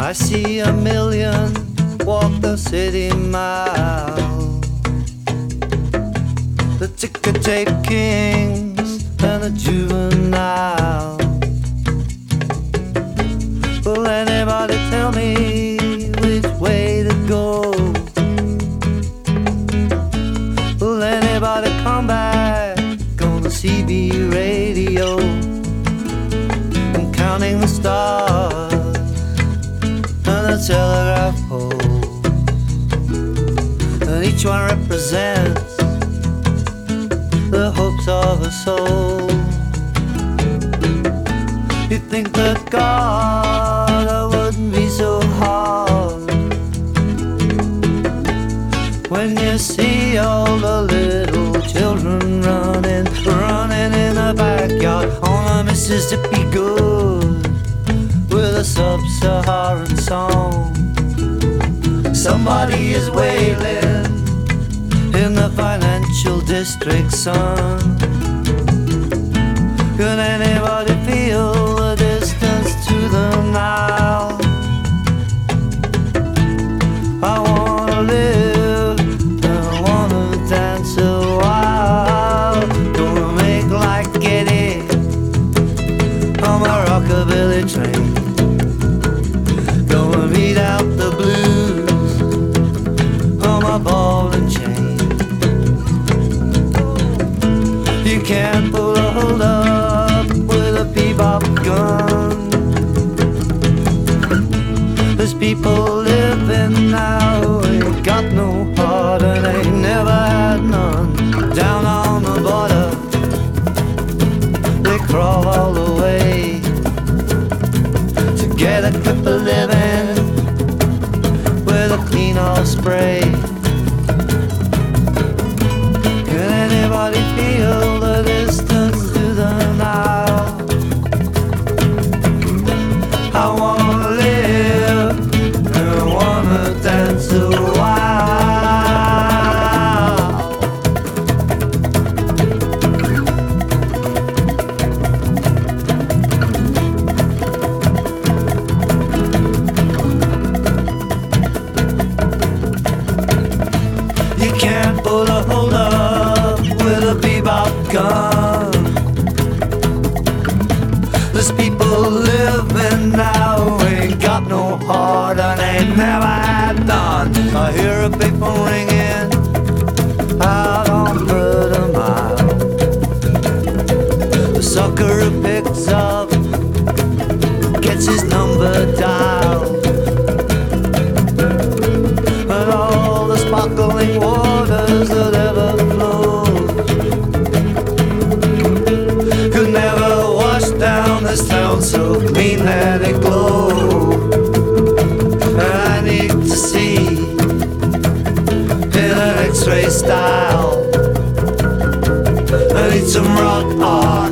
I see a million walk the city mile, the ticker tape kings and the juvenile. Will anybody tell me which way to go? Will anybody come back on the CB radio? I'm counting the stars on the telegraph pole, and each one represents the hopes of a soul. You think that God wouldn't be so hard when you see all the little children running in the backyard on a Mississippi good with a sub-Saharan song. Somebody is wailing in the financial district, son. Could anybody feel the distance to the Nile? I wanna live, I wanna dance a while, gonna make like Eddie on my rockabilly train, gonna beat out the blues on my ball and chain. You can't pull a hold up with a bebop gun. There's people living now, ain't got no heart and ain't never had none. Down on the border, they crawl all the way to get a clip of living with a clean off spray. Can anybody feel the distance to the Nile? I wanna live and I wanna dance a while. You can't pull a hold up with a bebop gun. There's people living now, ain't got no heart and ain't never had none. I hear a big phone ringing out on Murder Mile. The sucker who picks up gets his number dialed, and all the sparkling waters that ever flowed could never wash down this town so clean that it glowed. And I need to see in an X-ray style, I need some rock art